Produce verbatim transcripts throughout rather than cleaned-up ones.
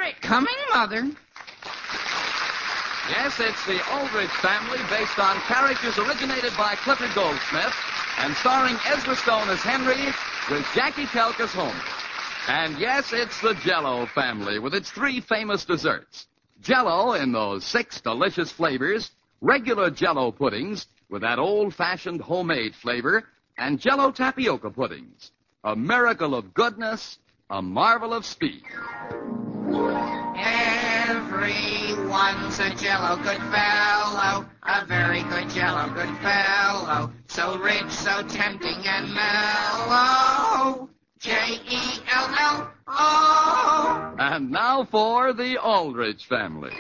right. Coming, Mother. Yes, it's the Aldrich Family, based on characters originated by Clifford Goldsmith and starring Ezra Stone as Henry with Jackie Kelk as Homer. And yes, it's the Jell-O Family with its three famous desserts. Jell-O in those six delicious flavors, regular Jell-O puddings with that old-fashioned homemade flavor, and Jell-O tapioca puddings. A miracle of goodness, a marvel of speed. Everyone's a Jell-O good fellow, a very good Jell-O good fellow, so rich, so tempting and mellow. J E L L O. And now for the Aldrich Family.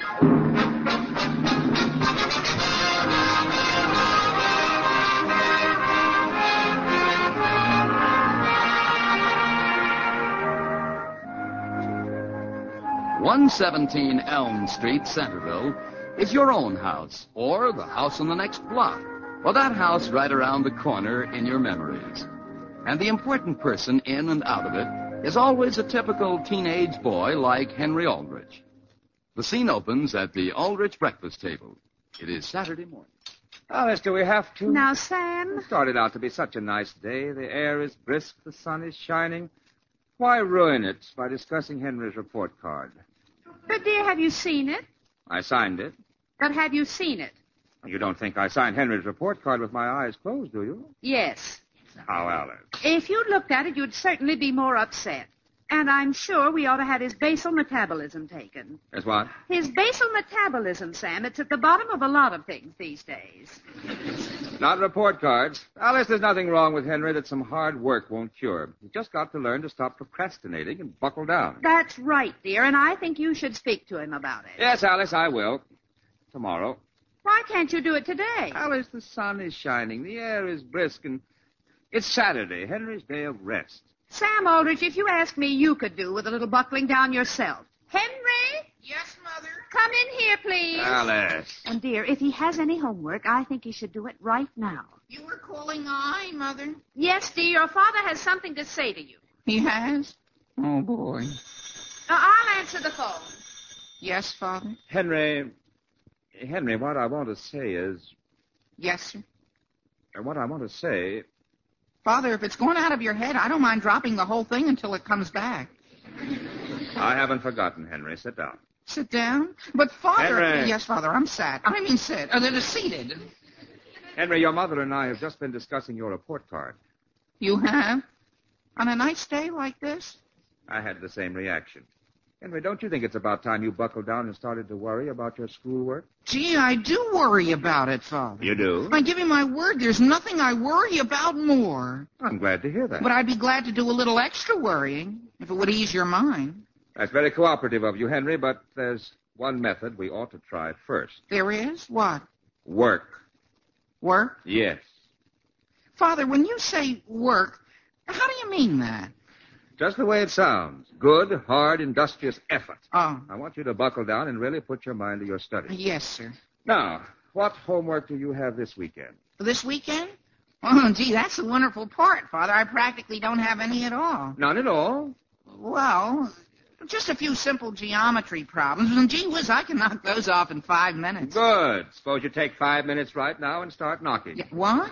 one seventeen Elm Street, Centerville, is your own house, or the house on the next block, or that house right around the corner in your memories. And the important person in and out of it is always a typical teenage boy like Henry Aldrich. The scene opens at the Aldrich breakfast table. It is Saturday morning. Alice, do we have to? Now, Sam. It started out to be such a nice day. The air is brisk, the sun is shining. Why ruin it by discussing Henry's report card? But, dear, have you seen it? I signed it. But have you seen it? You don't think I signed Henry's report card with my eyes closed, do you? Yes. How, Alice? If you'd looked at it, you'd certainly be more upset. And I'm sure we ought to have his basal metabolism taken. As what? His basal metabolism, Sam. It's at the bottom of a lot of things these days. Not report cards. Alice, there's nothing wrong with Henry that some hard work won't cure. He's just got to learn to stop procrastinating and buckle down. That's right, dear, and I think you should speak to him about it. Yes, Alice, I will. Tomorrow. Why can't you do it today? Alice, the sun is shining, the air is brisk, and it's Saturday, Henry's day of rest. Sam Aldrich, if you ask me, you could do with a little buckling down yourself. Henry? Yes, Mother? Come in here, please. Alice. And, dear, if he has any homework, I think he should do it right now. You were calling I, Mother? Yes, dear, your father has something to say to you. He has? Oh, boy. Uh, I'll answer the phone. Yes, Father? Henry, Henry, what I want to say is... Yes, sir? What I want to say... Father, if it's going out of your head, I don't mind dropping the whole thing until it comes back. I haven't forgotten, Henry. Sit down. Sit down? But, Father... Henry. Yes, Father, I'm sat. I mean sit. Uh, they're seated. Henry, your mother and I have just been discussing your report card. You have? On a nice day like this? I had the same reaction. Henry, don't you think it's about time you buckled down and started to worry about your schoolwork? Gee, I do worry about it, Father. You do? I give you my word, there's nothing I worry about more. I'm glad to hear that. But I'd be glad to do a little extra worrying, if it would ease your mind. That's very cooperative of you, Henry, but there's one method we ought to try first. There is? What? Work. Work? Yes. Father, when you say work, how do you mean that? Just the way it sounds. Good, hard, industrious effort. Oh. I want you to buckle down and really put your mind to your studies. Yes, sir. Now, what homework do you have this weekend? This weekend? Oh, gee, that's the wonderful part, Father. I practically don't have any at all. None at all? Well, just a few simple geometry problems. And gee whiz, I can knock those off in five minutes. Good. Suppose you take five minutes right now and start knocking. Yeah, what?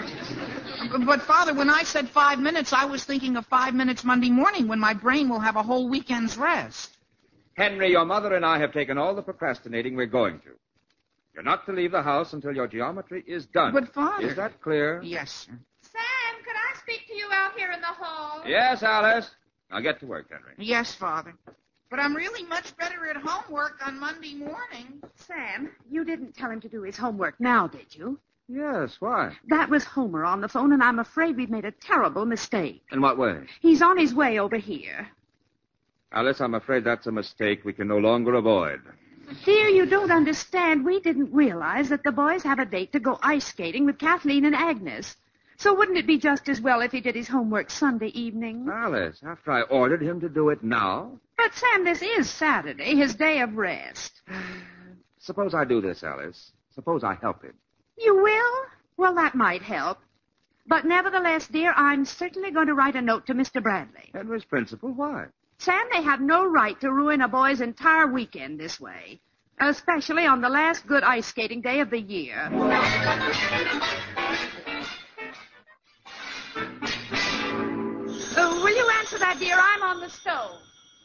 But, Father, when I said five minutes, I was thinking of five minutes Monday morning when my brain will have a whole weekend's rest. Henry, your mother and I have taken all the procrastinating we're going to. You're not to leave the house until your geometry is done. But, Father... Is that clear? Yes, sir. Sam, could I speak to you out here in the hall? Yes, Alice. Now get to work, Henry. Yes, Father. But I'm really much better at homework on Monday morning. Sam, you didn't tell him to do his homework now, did you? Yes, why? That was Homer on the phone, and I'm afraid we've made a terrible mistake. In what way? He's on his way over here. Alice, I'm afraid that's a mistake we can no longer avoid. Dear, you don't understand. We didn't realize that the boys have a date to go ice skating with Kathleen and Agnes. So wouldn't it be just as well if he did his homework Sunday evening? Alice, after I ordered him to do it now? But, Sam, this is Saturday, his day of rest. Suppose I do this, Alice. Suppose I help him. You will? Well, that might help. But nevertheless, dear, I'm certainly going to write a note to Mister Bradley. Henry's principal, why? Sam, they have no right to ruin a boy's entire weekend this way, especially on the last good ice skating day of the year. Uh, will you answer that, dear? I'm on the stove.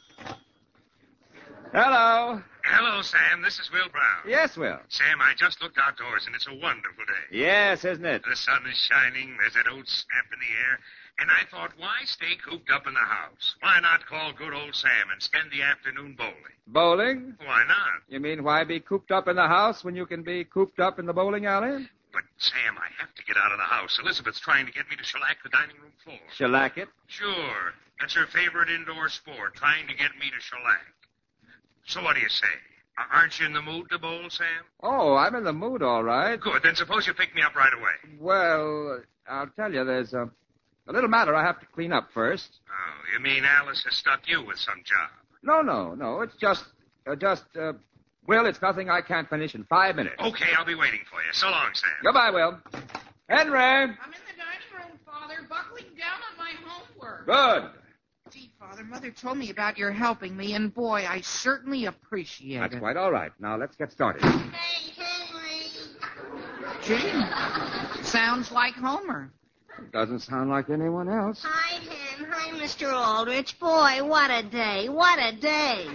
Hello. Hello, Sam. This is Will Brown. Yes, Will. Sam, I just looked outdoors, and it's a wonderful day. Yes, isn't it? The sun is shining. There's that old snap in the air. And I thought, why stay cooped up in the house? Why not call good old Sam and spend the afternoon bowling? Bowling? Why not? You mean why be cooped up in the house when you can be cooped up in the bowling alley? But, Sam, I have to get out of the house. Elizabeth's trying to get me to shellac the dining room floor. Shellac it? Sure. That's her favorite indoor sport, trying to get me to shellac. So what do you say? Aren't you in the mood to bowl, Sam? Oh, I'm in the mood, all right. Good. Then suppose you pick me up right away. Well, I'll tell you, there's a, a little matter I have to clean up first. Oh, you mean Alice has stuck you with some job? No, no, no. It's just, uh, just, uh, Will, it's nothing I can't finish in five minutes. Okay, I'll be waiting for you. So long, Sam. Goodbye, Will. Henry! I'm in the dining room, Father, buckling down on my homework. Good. Gee, Father, Mother told me about your helping me, and boy, I certainly appreciate That's it. quite all right. Now, let's get started. Hey, Henry. Gee, sounds like Homer. Doesn't sound like anyone else. Hi, Hen. Hi, Mister Aldrich. Boy, what a day. What a day.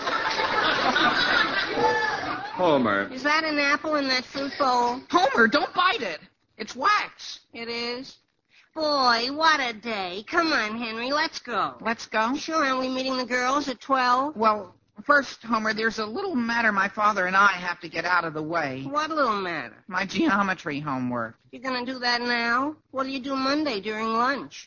Homer. Is that an apple in that fruit bowl? Homer, don't bite it. It's wax. It is? Boy, what a day. Come on, Henry, let's go. Let's go. Sure, aren't we meeting the girls at twelve? Well, first, Homer, there's a little matter my father and I have to get out of the way. What little matter? My geometry homework. You're going to do that now? What'll you do Monday during lunch?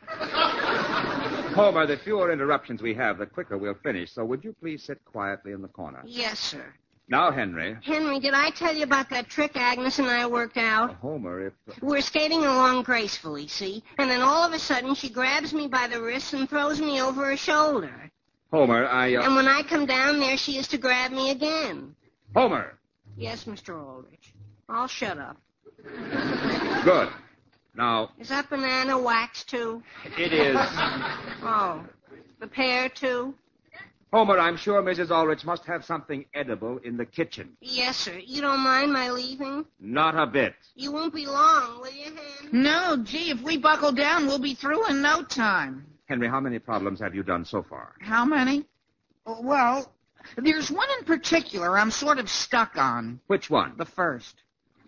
Homer, the fewer interruptions we have, the quicker we'll finish. So would you please sit quietly in the corner? Yes, sir. Now, Henry. Henry, did I tell you about that trick Agnes and I worked out? Homer, if... We're skating along gracefully, see? And then all of a sudden she grabs me by the wrist and throws me over her shoulder. Homer, I... Uh... And when I come down there, she is to grab me again. Homer! Yes, Mister Aldrich. I'll shut up. Good. Now... Is that banana wax, too? It is. Oh. The pear, too? Homer, I'm sure Missus Ulrich must have something edible in the kitchen. Yes, sir. You don't mind my leaving? Not a bit. You won't be long, will you, Hen? No, gee, if we buckle down, we'll be through in no time. Henry, how many problems have you done so far? How many? Well, there's one in particular I'm sort of stuck on. Which one? The first.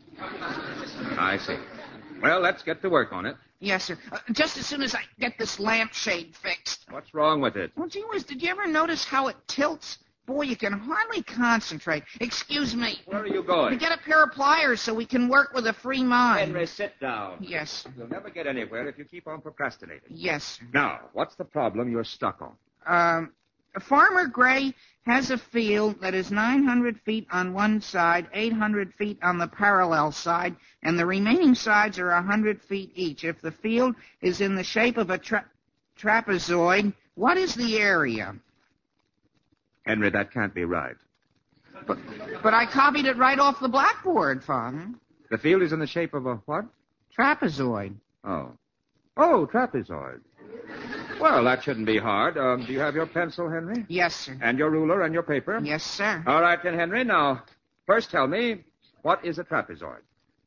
I see. Well, let's get to work on it. Yes, sir. Uh, just as soon as I get this lampshade fixed. What's wrong with it? Well, gee whiz, did you ever notice how it tilts? Boy, you can hardly concentrate. Excuse me. Where are you To going? get a pair of pliers so we can work with a free mind. Henry, sit down. Yes, sir. You'll never get anywhere if you keep on procrastinating. Yes, sir. Now, what's the problem you're stuck on? Um, Farmer Gray has a field that is nine hundred feet on one side, eight hundred feet on the parallel side, and the remaining sides are one hundred feet each. If the field is in the shape of a tra- trapezoid, what is the area? Henry, that can't be right. But, but I copied it right off the blackboard, Father. The field is in the shape of a what? Trapezoid. Oh. Oh, trapezoid. Well, that shouldn't be hard. Um, do you have your pencil, Henry? Yes, sir. And your ruler and your paper? Yes, sir. All right, then, Henry. Now, first tell me, what is a trapezoid?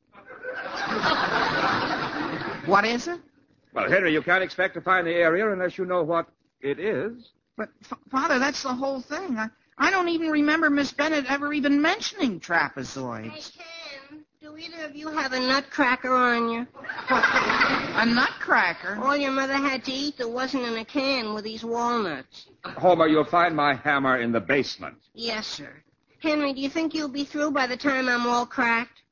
What is it? Well, Henry, you can't expect to find the area unless you know what it is. But, F- Father, that's the whole thing. I, I don't even remember Miss Bennett ever even mentioning Hey, trapezoids. Ken, do either of you have a nutcracker on you? A nutcracker? All your mother had to eat that wasn't in a can with these walnuts. Homer, you'll find my hammer in the basement. Yes, sir. Henry, do you think you'll be through by the time I'm all cracked?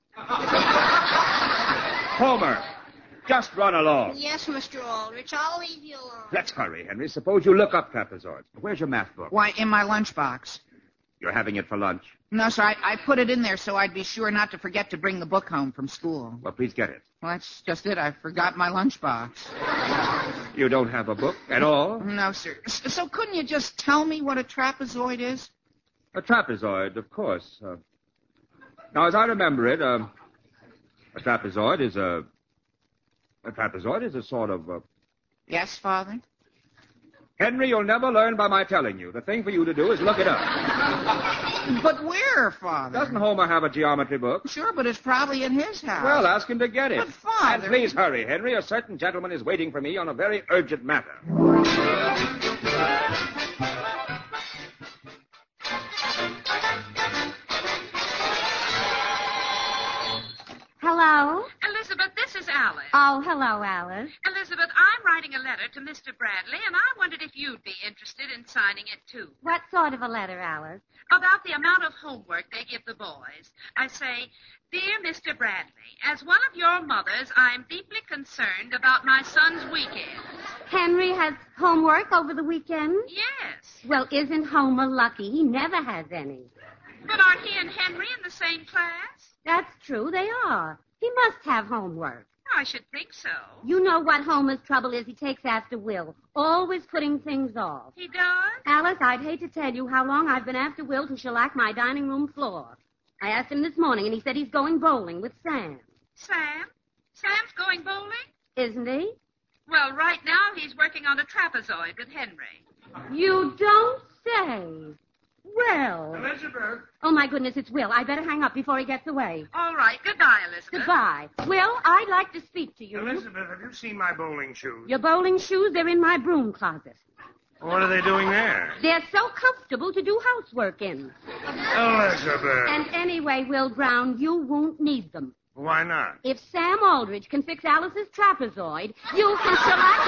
Homer, just run along. Yes, Mister Aldrich, I'll leave you alone. Let's hurry, Henry. Suppose you look up trapezoids. Where's your math book? Why, in my lunchbox. You're having it for lunch. No, sir, I, I put it in there so I'd be sure not to forget to bring the book home from school. Well, please get it. Well, that's just it. I forgot my lunchbox. You don't have a book at all? No, sir. S- So couldn't you just tell me what a trapezoid is? A trapezoid, of course. Uh, now, as I remember it, uh, a trapezoid is a... A trapezoid is a sort of... Uh, Yes, Father? Henry, you'll never learn by my telling you. The thing for you to do is look it up. But where, Father? Doesn't Homer have a geometry book? Sure, but it's probably in his house. Well, ask him to get it. But, Father... And please hurry, Henry. A certain gentleman is waiting for me on a very urgent matter. Hello? Elizabeth, this is Alice. Oh, hello, Alice. Elizabeth, I'm writing a letter to Mister Bradley, and I wondered if you'd be interested in signing it, too. What sort of a letter, Alice? About the amount of homework they give the boys. I say, Dear Mister Bradley, as one of your mothers, I'm deeply concerned about my son's weekend. Henry has homework over the weekend? Yes. Well, isn't Homer lucky? He never has any. But aren't he and Henry in the same class? That's true, they are. He must have homework. I should think so. You know what Homer's trouble is. He takes after Will, always putting things off. He does? Alice, I'd hate to tell you how long I've been after Will to shellac my dining room floor. I asked him this morning, and he said he's going bowling with Sam. Sam? Sam's going bowling? Isn't he? Well, right now he's working on a trapezoid with Henry. You don't say. Well. Elizabeth. Oh, my goodness, it's Will. I better hang up before he gets away. All right. Goodbye, Elizabeth. Goodbye. Will, I'd like to speak to you. Elizabeth, have you seen my bowling shoes? Your bowling shoes, they're in my broom closet. What are they doing there? They're so comfortable to do housework in. Elizabeth. And anyway, Will Brown, you won't need them. Why not? If Sam Aldrich can fix Alice's trapezoid, you can shellac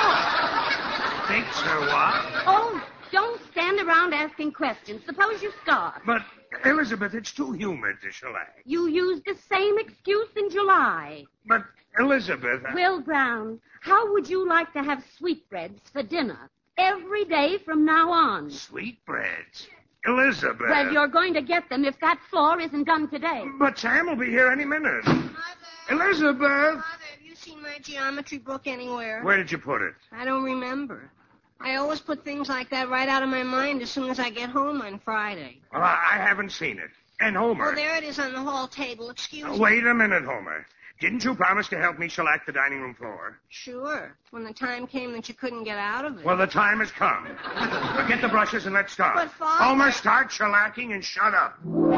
my floor. Fix her what? Oh, don't stand around asking questions. Suppose you start. But, Elizabeth, it's too humid to shellac. You used the same excuse in July. But, Elizabeth... I... Will Brown, how would you like to have sweetbreads for dinner every day from now on? Sweetbreads? Elizabeth... Well, you're going to get them if that floor isn't done today. But Sam will be here any minute. Mother. Elizabeth! Mother, have you seen my geometry book anywhere? Where did you put it? I don't remember. I always put things like that right out of my mind as soon as I get home on Friday. Well, I I haven't seen it. And Homer... Oh, there it is on the hall table. Excuse Uh, me. Wait a minute, Homer. Didn't you promise to help me shellac the dining room floor? Sure. When the time came that you couldn't get out of it. Well, the time has come. Now get the brushes and let's start. But, Father... Homer, start shellacking and shut up.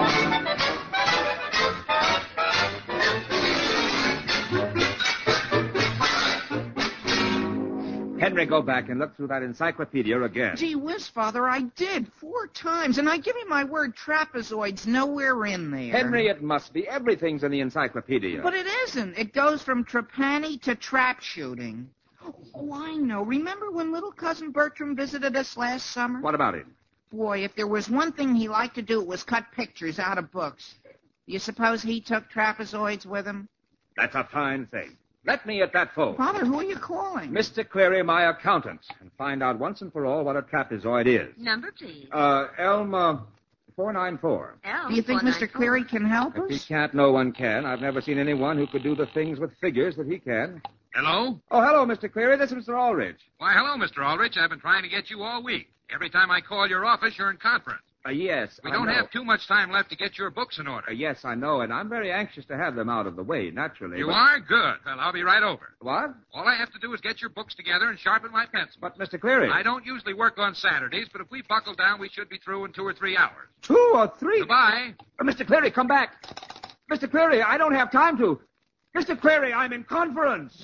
Henry, go back and look through that encyclopedia again. Gee whiz, Father, I did four times, and I give you my word, trapezoid's nowhere in there. Henry, it must be. Everything's in the encyclopedia. But it isn't. It goes from trapani to trap shooting. Oh, I know. Remember when little cousin Bertram visited us last summer? What about it? Boy, if there was one thing he liked to do, it was cut pictures out of books. You suppose he took trapezoids with him? That's a fine thing. Let me at that phone. Father, who are you calling? Mister Cleary, my accountant, and find out once and for all what a trapezoid is. Number, please. Uh, Elm, uh, four nine four. L Do you think Mister Cleary can help If he us? can't, no one can. I've never seen anyone who could do the things with figures that he can. Hello? Oh, hello, Mister Cleary. This is Mister Aldrich. Why, hello, Mister Aldrich. I've been trying to get you all week. Every time I call your office, you're in conference. Uh, yes, We I don't know. have too much time left to get your books in order. Uh, yes, I know, and I'm very anxious to have them out of the way, naturally. You but- are? Good. Well, I'll be right over. What? All I have to do is get your books together and sharpen my pencil. But, Mister Cleary. I don't usually work on Saturdays, but if we buckle down, we should be through in two or three hours. Two or three? Goodbye. Uh, Mister Cleary, come back. Mister Cleary, I don't have time to. Mister Cleary, I'm in conference.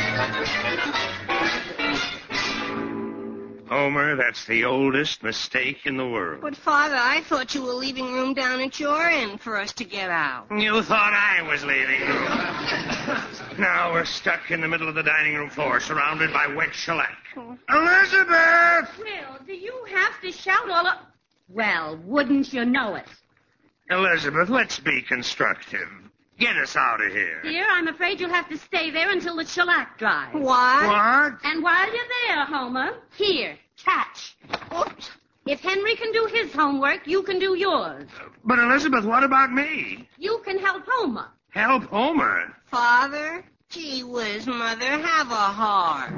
Homer, that's the oldest mistake in the world. But, Father, I thought you were leaving room down at your end for us to get out. You thought I was leaving room. Now we're stuck in the middle of the dining room floor, surrounded by wet shellac. Elizabeth! Will, do you have to shout all up? Well, wouldn't you know it? Elizabeth, let's be constructive. Get us out of here. Dear, I'm afraid you'll have to stay there until the shellac dries. What? What? And while you're there, Homer, here, catch. Oops. If Henry can do his homework, you can do yours. But, Elizabeth, what about me? You can help Homer. Help Homer. Father? Gee whiz, Mother, have a heart.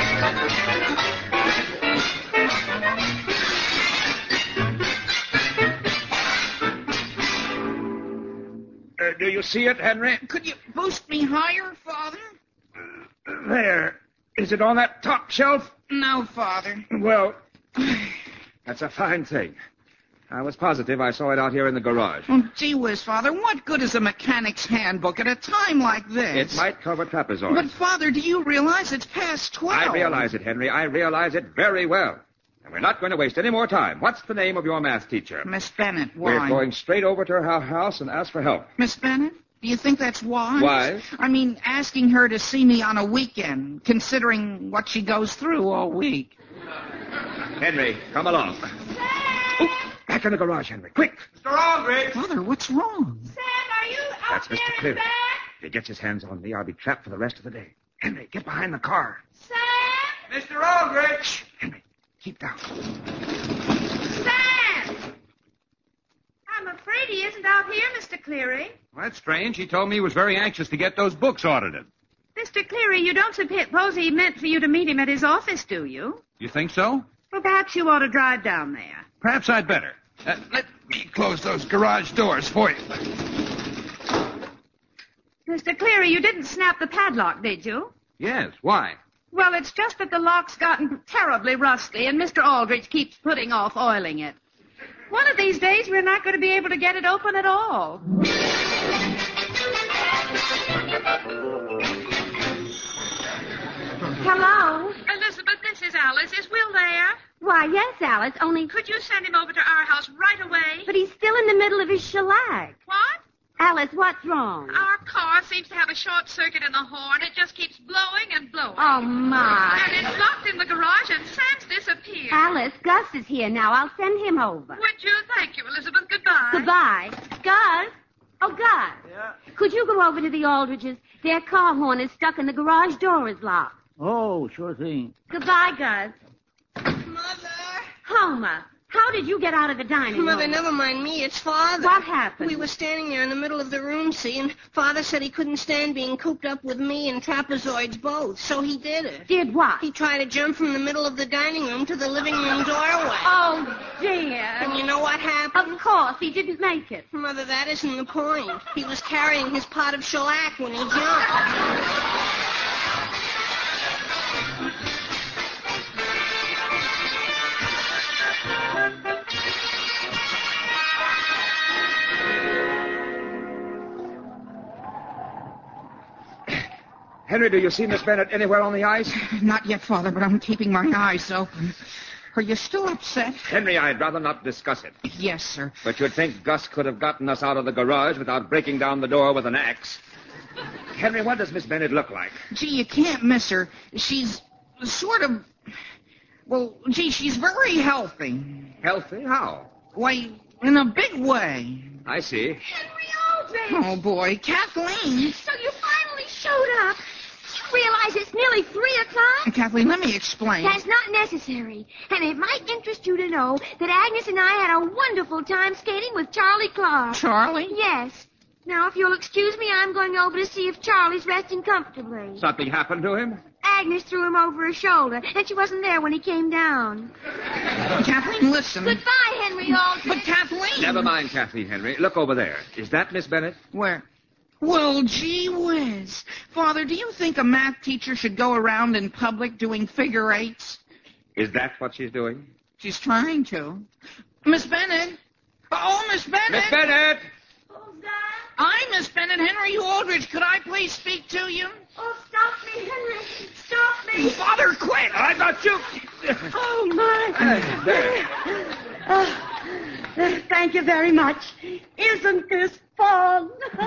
Uh, do you see it, Henry? Could you boost me higher, Father? There. Is it on that top shelf? No, Father. Well, that's a fine thing. I was positive I saw it out here in the garage. Oh, gee whiz, Father, what good is a mechanic's handbook at a time like this? It might cover trapezoids. But, Father, do you realize it's past twelve? I realize it, Henry. I realize it very well. And we're not going to waste any more time. What's the name of your math teacher? Miss Bennett, why? We're going straight over to her house and ask for help. Miss Bennett? Do you think that's wise? Wise? I mean, asking her to see me on a weekend, considering what she goes through all week. Henry, come along. Oh, back in the garage, Henry. Quick. Mister Aldrich! Father, what's wrong? Sam, are you That's Mister Cleary. If he gets his hands on me, I'll be trapped for the rest of the day. Henry, get behind the car. Sam? Mister Aldrich! Henry, keep down. Sam! I'm afraid he isn't out here, Mister Cleary. Well, that's strange. He told me he was very anxious to get those books audited. Mister Cleary, you don't suppose he meant for you to meet him at his office, do you? You think so? Well, perhaps you ought to drive down there. Perhaps I'd better. Uh, let me close those garage doors for you. Mister Cleary, you didn't snap the padlock, did you? Yes, why? Well, it's just that the lock's gotten terribly rusty, and Mister Aldrich keeps putting off oiling it. One of these days, we're not going to be able to get it open at all. Hello? Elizabeth, this is Alice. Is Will there? Why, yes, Alice, only... Could you send him over to our house right away? But he's still in the middle of his shellac. What? Alice, what's wrong? Our car seems to have a short circuit in the horn. It just keeps blowing and blowing. Oh, my. And it's locked in the garage, and Sam's disappeared. Alice, Gus is here now. I'll send him over. Would you? Thank you, Elizabeth. Goodbye. Goodbye. Gus? Oh, Gus. Yeah? Could you go over to the Aldriches? Their car horn is stuck and the garage door is locked. Oh, sure thing. Goodbye, Gus. Mother. Homer, how did you get out of the dining Mother, room? never mind me. It's Father. What happened? We were standing there in the middle of the room, see, and Father said he couldn't stand being cooped up with me and trapezoids both, so he did it. Did what? He tried to jump from the middle of the dining room to the living room doorway. Oh, dear. And you know what happened? Of course, he didn't make it. Mother, that isn't the point. He was carrying his pot of shellac when he jumped. Henry, do you see Miss Bennett anywhere on the ice? Not yet, Father, but I'm keeping my eyes open. Are you still upset? Henry, I'd rather not discuss it. Yes, sir. But you'd think Gus could have gotten us out of the garage without breaking down the door with an axe. Henry, what does Miss Bennett look like? Gee, you can't miss her. She's sort of... Well, gee, she's very healthy. Healthy? How? Why, in a big way. I see. Henry Aldrich! Oh, boy. Kathleen. So you finally showed up. You realize it's nearly three o'clock? Kathleen, let me explain. That's not necessary. And it might interest you to know that Agnes and I had a wonderful time skating with Charlie Clark. Charlie? Yes. Now, if you'll excuse me, I'm going over to see if Charlie's resting comfortably. Something happened to him? Agnes threw him over her shoulder, and she wasn't there when he came down. Kathleen, listen. Goodbye, Henry Aldrich. But, Kathleen... Never mind, Kathleen, Henry. Look over there. Is that Miss Bennett? Where? Well, gee whiz. Father, do you think a math teacher should go around in public doing figure eights? Is that what she's doing? She's trying to. Miss Bennett. Oh, Miss Bennett. Miss Bennett! Who's that? I'm Miss Bennett. Henry Aldrich. Could I please speak to you? Oh, stop me, Henry. Stop me. Father, quit. I got you! Oh, my. There. Uh, thank you very much. Isn't this fun?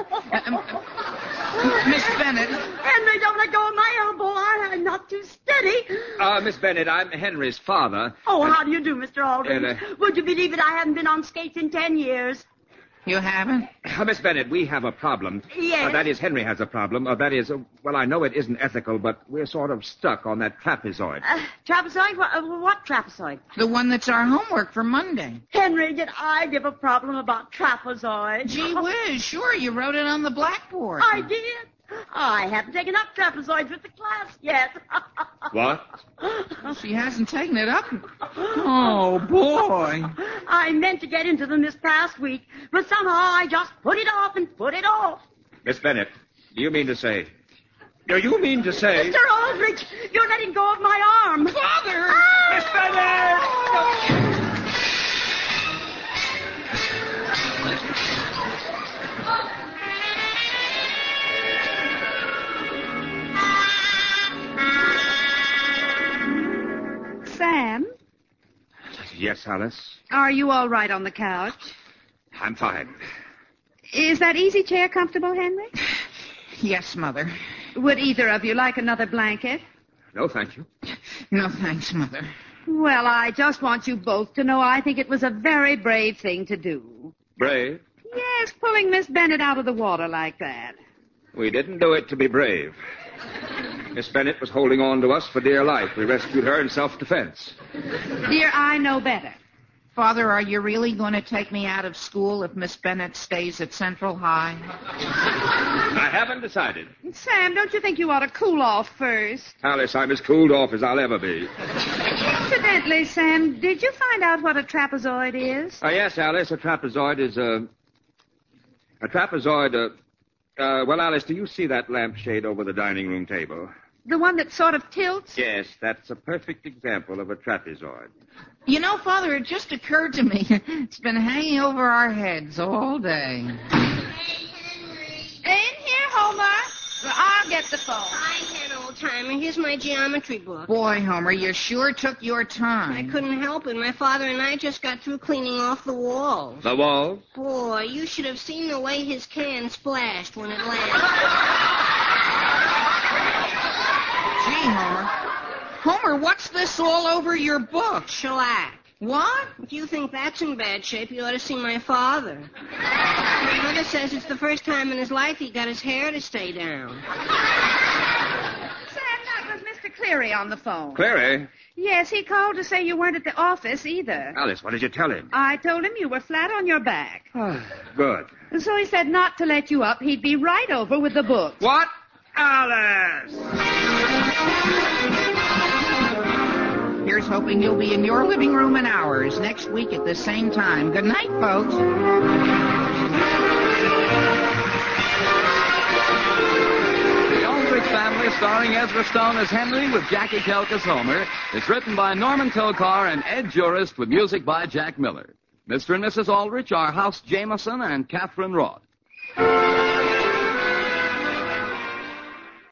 Miss Bennett. Henry, don't let go of my elbow. I- I'm not too steady. Uh, Miss Bennett, I'm Henry's father. Oh, how do you do, Mister Aldrich? Uh, uh, Would you believe it? I haven't been on skates in ten years. You haven't? Uh, Miss Bennett, we have a problem. Yes. Uh, that is, Henry has a problem. Uh, that is, uh, well, I know it isn't ethical, but we're sort of stuck on that trapezoid. Uh, trapezoid? What, uh, what trapezoid? The one that's our homework for Monday. Henry, did I give a problem about trapezoid? Gee whiz, sure, you wrote it on the blackboard. I did. I haven't taken up trapezoids with the class yet. What? She hasn't taken it up. Oh, boy. I meant to get into them this past week, but somehow I just put it off and put it off. Miss Bennett, do you mean to say... Do you mean to say... Mister Aldrich, you're letting go of my arm. Father! Ah! Miss Bennett! Sam, Yes, Alice. are you all right on the couch? I'm fine. Is that easy chair comfortable, Henry? Yes, Mother. Would either of you like another blanket? No, thank you. No, thanks, Mother. Well, I just want you both to know I think it was a very brave thing to do. Brave? Yes, pulling Miss Bennett out of the water like that. We didn't do it to be brave. Miss Bennett was holding on to us for dear life. We rescued her in self-defense. Dear, I know better. Father, are you really going to take me out of school if Miss Bennett stays at Central High? I haven't decided. Sam, don't you think you ought to cool off first? Alice, I'm as cooled off as I'll ever be. Incidentally, Sam, did you find out what a trapezoid is? Uh, yes, Alice, a trapezoid is a... A trapezoid, uh... Uh, well, Alice, do you see that lampshade over the dining room table? The one that sort of tilts? Yes, that's a perfect example of a trapezoid. You know, Father, it just occurred to me. It's been hanging over our heads all day. Hey, Henry. In here, Homer. I'll get the phone. Hi, Hen, old timer. Here's my geometry book. Boy, Homer, you sure took your I time. couldn't help it. My father and I just got through cleaning off the walls. The walls? Boy, you should have seen the way his can splashed when it landed. Gee, Homer. Homer, what's this all over your book? Shellac. What? If you think that's in bad shape, you ought to see my father. My mother says it's the first time in his life he got his hair to stay down. Sam, that was Mister Cleary on the phone. Clary? Yes, he called to say you weren't at the office either. Alice, what did you tell him? I told him you were flat on your back. Good. So he said not to let you up. He'd be right over with the book. What? Alice! Here's hoping you'll be in your living room in ours next week at the same time. Good night, folks. The Aldrich Family, starring Ezra Stone as Henry with Jackie Kelk as Homer, is written by Norman Tokar and Ed Jurist with music by Jack Miller. Mister and Missus Aldrich are House Jameson and Catherine Roth.